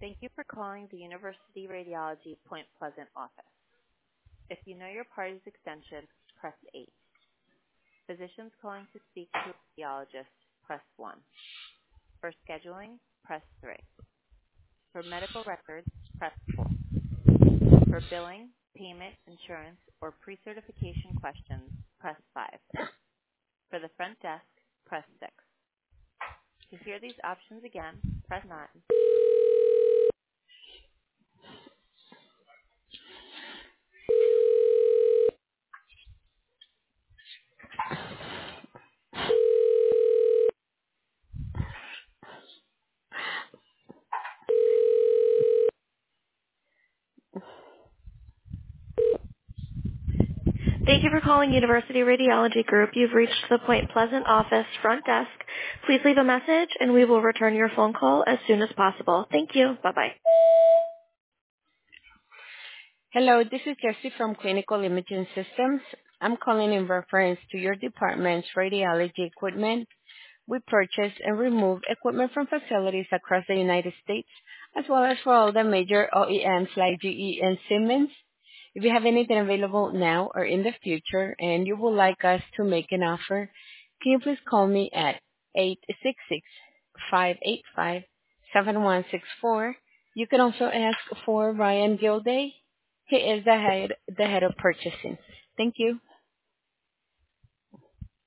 Thank you for calling the University Radiology Point Pleasant office. If you know your party's extension, press 8. Physicians calling to speak to a radiologist, press 1. For scheduling, press 3. For medical records, press 4. For billing, payment, insurance, or pre-certification questions, press 5. For the front desk, press 6. To hear these options again, press 9. Thank you for calling University Radiology Group. You've reached the Point Pleasant office front desk. Please leave a message and we will return your phone call as soon as possible. Thank you. Bye-bye. Hello, this is Jessie from Clinical Imaging Systems. I'm calling in reference to your department's radiology equipment. We purchase and remove equipment from facilities across the United States, as well as for all the major OEMs like GE and Siemens. If you have anything available now or in the future and you would like us to make an offer, can you please call me at 866-585-7164. You can also ask for Ryan Gilday. He is the head of purchasing. Thank you.